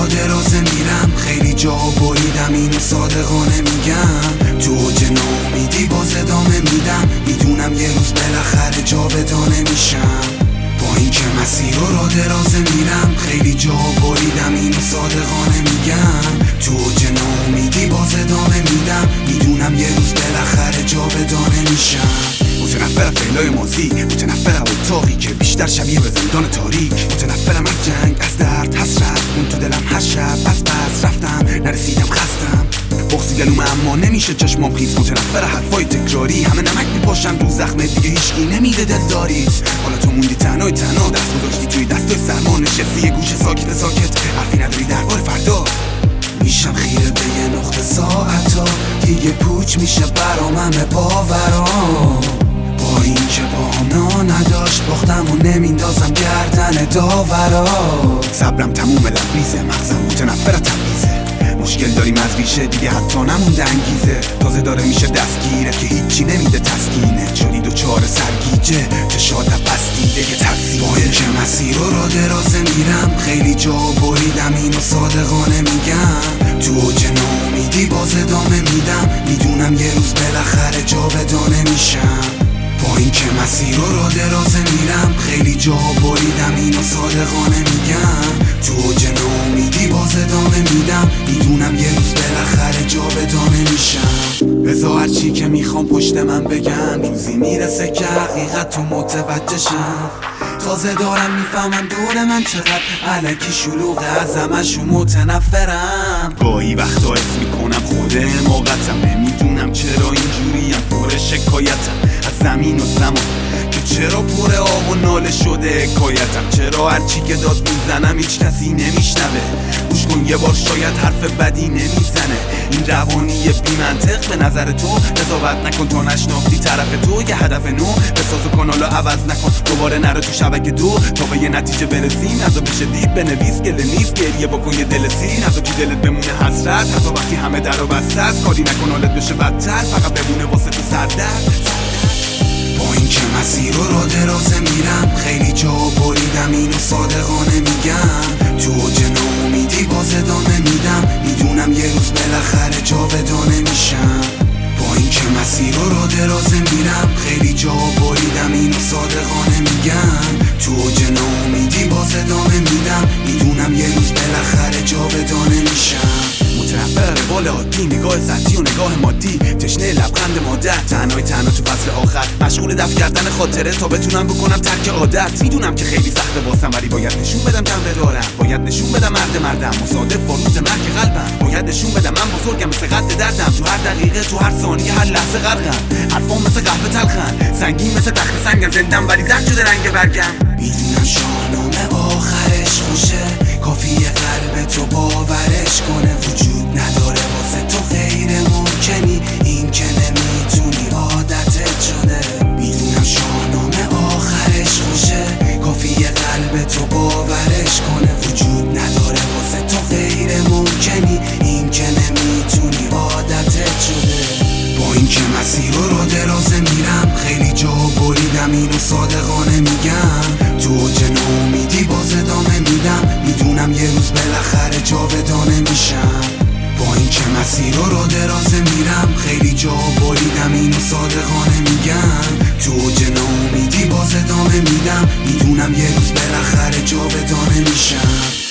را درازه میرم، خیلی جا بریدم اینو صادقانه میگم. تو اوج ناامیدی باز ادامه میدم، میدونم یه روز بالاخره جاودانه میشم. با اینکه مسیر را درازه میرم، خیلی جا بریدم اینو صادقانه میگم. تو اوج ناامیدی باز ادامه میدم، میدونم یه روز بالاخره جاودانه میشم. متنفرم فعلای ماضی، متنفرم اتاقی که بیشتر شبیه به زندان تاریک. متنفرم از جنگ، از درد، حسرت، اون تو دلم هر شب بس رفتم، نرسیدم خستم. بغضی گلوم اما نمیشه چشمام خیز. متنفر حرفای تکراری، همه نمک میپاشن رو زخم دیگه هیچکی نمیده دلداریت. حالا تو موندی تنها دست گذاشتی توی دستای سرما، نشستی یه گوشه ساکت حرفی نداری درباره فردا. میشم خیره به یه نقطه ساعتا، دیگه پوچ میشه برام همه باورام. با اینکه باهام نداشت باختم و نمیندازم گردن داورا. صبرم تموم لبریزه، مغزم متنفر تبریزه. مشکل داریم از ریشه دیگه حتی نمونده انگیزه. تازه داره میشه دستگیره که هیچی نمیده تسکینه. شدی دوچار سرگیجه، چشات بستی دیگه ترسی. با اینکه مسیر را درازه میرم، خیلی جا بریدم اینو صادقانه میگم. تو اوج ناامیدی باز ادامه میدم، میدونم یه روز بالاخره جاودانه میشم. با اینکه مسیر را درازه میرم، خیلی جا بریدم اینو صادقانه میگم. تو اوج ناامیدی باز ادامه میدم، میدونم یه روز بالاخره جاودانه میشم. بذار هرچی که میخوام پشت من بگن، روزی میرسه که حقیقت رو متوجه شم. تازه دارم میفهمم دور من چقدر الکی شلوغه، از همشون متنفرم. گاهی وقتا حس میکنم خود حماقتم، نمیدونم چرا اینجوریم، پر شکایتم از زمین و زمان که چرا پر آب و ناله شده حکایتم. چرا هرچی که داد میزنم هیچ کسی نمیشنوه. گوش کن یه بار شاید حرف بدی نمیزنه. این روانی بی منطق به نظر تو، قضاوت نکن تا نشناختی طرف تو. یه هدف نو بساز و کانالو عوض نکن، دوباره نرو تو شبکه دو تا به یه نتیجه برسیم. نزا بشه دید بنویس، گله نیست گریه بکن یه دل سیر. نزا تو دلت بمونه حسرت، حتی وقتی همه در و بسته است. کاری نکن حالت بشه بدتر، فقط بمونه واسه تو سردرد. با اینکه مسیر را درازه میرم، خیلی جا بریدم اینو صادقانه میگم. تو اوج ناامیدی باز ادامه میدم، میدونم یه روز بالاخره جاودانه میشم. با اینکه مسیر را درازه میرم، خیلی جا بریدم اینو صادقانه میگم. تو اوج ناامیدی باز ادامه میدم، میدونم یه روز بالاخره جاودانه میشم. متنفر روال عادی، نگاه سطحی و نگاه مادی، تشنه لبخند مادر، تنها تو فصل آخر، مشغول دفع کردن خاطره تا بتونم بکنم ترک عادت. میدونم که خیلی سخته واسم، ولی باید نشون بدم جنبه دارم. باید نشون بدم مردم مصادف با روز مرگ قلبم. باید نشون بدم من بزرگم مثل قد دردم. تو هر دقیقه، تو هر ثانیه، هر لحظه غرقم. حرفام مثل قهوه تلخن، سنگین مثل تخت سنگم. زندم ولی زرد شده رنگ برگم. میدونم شاهنامه آخرش خوشه، کافیه قلب تو باورش کنه. وجود نداره واسه تو غیر ممکنی، این که نمیتونی عادتت شده. میدونم شاهنامه آخرش خوشه، کافیه قلب تو باورش کنه. وجود نداره واسه تو غیر ممکنی، این که نمیتونی عادتت شده. با اینکه مسیر را درازه میرم، خیلی جا بریدم اینو صادقانه میگم. تو اوج ناامیدی باز ادامه میدم، میدونم یه روز بالاخره جاودانه میشم. با اینکه مسیر را درازه میرم، خیلی جا بریدم اینو صادقانه میگم. تو اوج ناامیدی باز ادامه میدم، میدونم یه روز بالاخره جاودانه میشم.